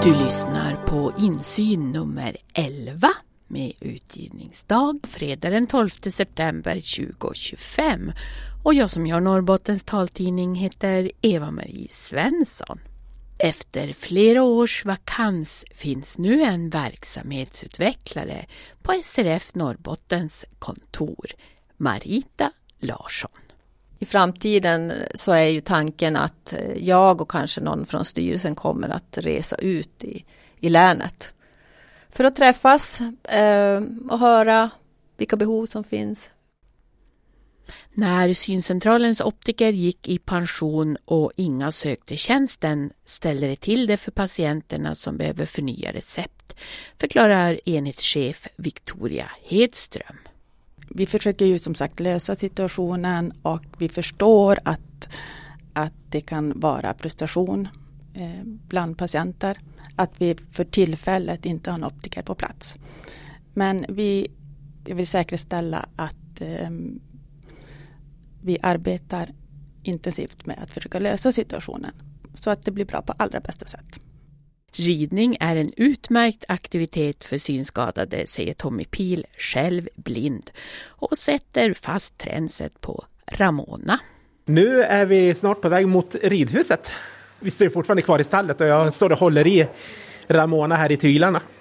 Du lyssnar på Insyn nummer 11 med utgivningsdag fredag den 12 september 2025. Och jag som gör Norrbottens taltidning heter Eva-Marie Svensson. Efter flera års vakans finns nu en verksamhetsutvecklare på SRF Norrbottens kontor, Marita Larsson. I framtiden så är ju tanken att jag och kanske någon från styrelsen kommer att resa ut i länet. För att träffas och höra vilka behov som finns. När syncentralens optiker gick i pension och inga sökte tjänsten ställde det till det för patienterna som behöver förnya recept, förklarar enhetschef Victoria Hedström. Vi försöker ju som sagt lösa situationen och vi förstår att det kan vara frustration bland patienter. Att vi för tillfället inte har en optiker på plats. Men vi vill säkerställa att vi arbetar intensivt med att försöka lösa situationen så att det blir bra på allra bästa sätt. Ridning är en utmärkt aktivitet för synskadade, säger Tommy Pil, själv blind, och sätter fast trendset på Ramona. Nu är vi snart på väg mot ridhuset. Vi står fortfarande kvar i stallet och jag står och håller i Ramona här i tyglarna.